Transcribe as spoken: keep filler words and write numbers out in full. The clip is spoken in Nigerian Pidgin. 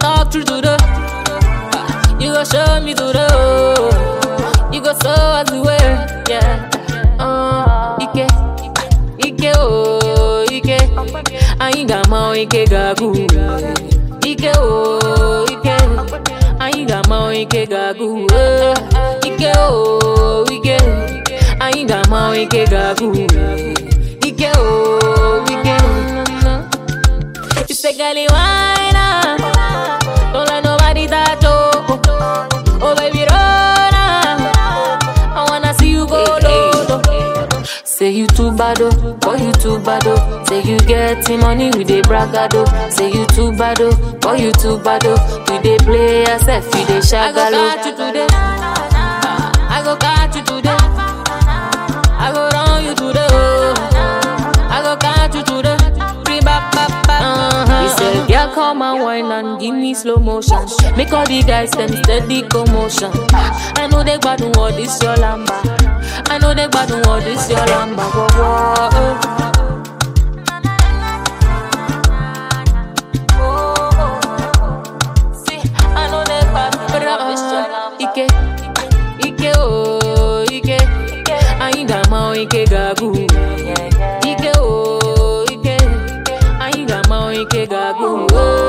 talk through to the. You go show me to the. You go show us the way. Yeah. Uh, Ike, Ike, oh, Ike. I ain't got my Ike gagu. Ike, oh, Ike. I ain't got my Ike gagu. Ike, oh, Ike. I ain't got my Ike gagu. Ike, oh, Ike. You say, girlie, why not? Don't let nobody touch you. Oh, baby, roll on. I wanna see you go low. Say you too bad, oh, boy you too bad, oh. Say you getting money with the bragado. Say you too bad, oh, boy you too bad, oh. You dey play yourself, you dey shagalo. I go catch you today. I go catch you today. I go run you today. Oh. I go catch you today. Bring back, back, back. Uh-huh. He said, girl, come and wine and give me slow motion. Make all the guys send steady commotion. I know they bad what this your lamba. I know they bad what this your lamba. Whoa, whoa, oh. Ike, Ike, oh, Ike. I ain't got my Ike gagu. Ike, oh, Ike. I ain't got my Ike gagu.